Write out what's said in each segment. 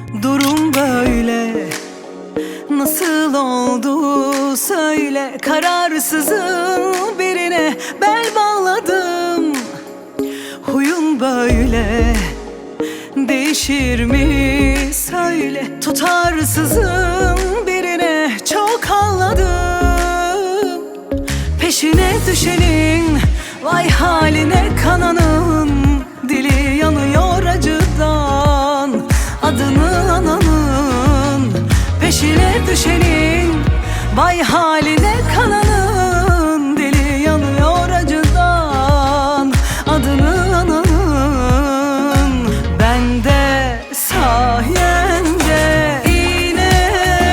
Durum böyle, nasıl oldu söyle. Kararsızım, birine bel bağladım. Huyun böyle, değişir mi söyle. Tutarsızım, birine çok ağladım. Peşine düşenin, vay haline kananın. Dili yanıyor acıdan, adını ananın. Peşine düşenin, vay haline kananın. Dili yanıyor acıdan, adını ananın. Ben de sayende iğne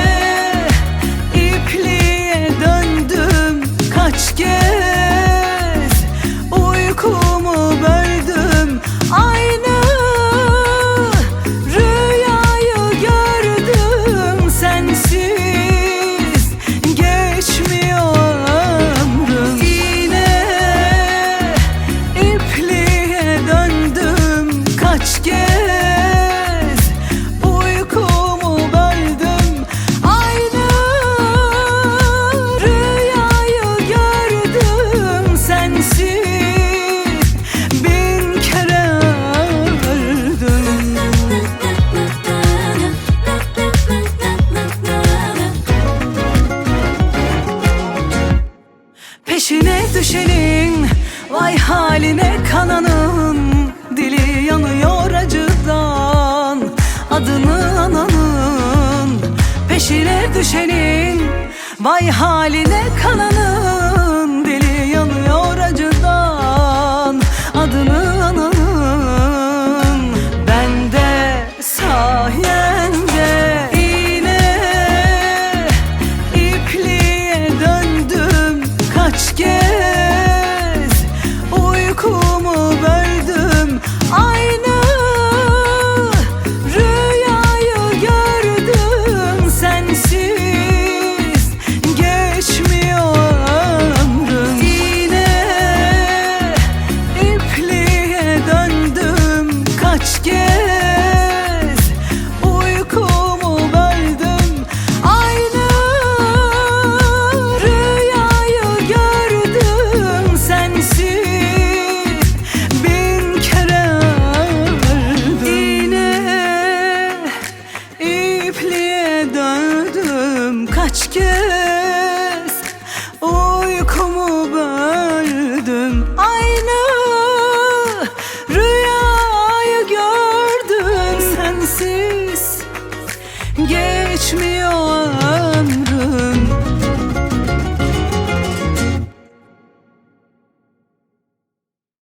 ipliğe döndüm kaç kez. Uykumu böldüm, aynı rüyayı gördüm. Sensiz geçmiyor ömrüm. İğne ipliğe döndüm kaç kez. Uykumu böldüm, aynı rüyayı gördüm. Sensiz bin kere öldüm. Peşine düşenin, vay haline kananın. Dili yanıyor acıdan, adını ananın. Peşine düşenin, vay haline kananın.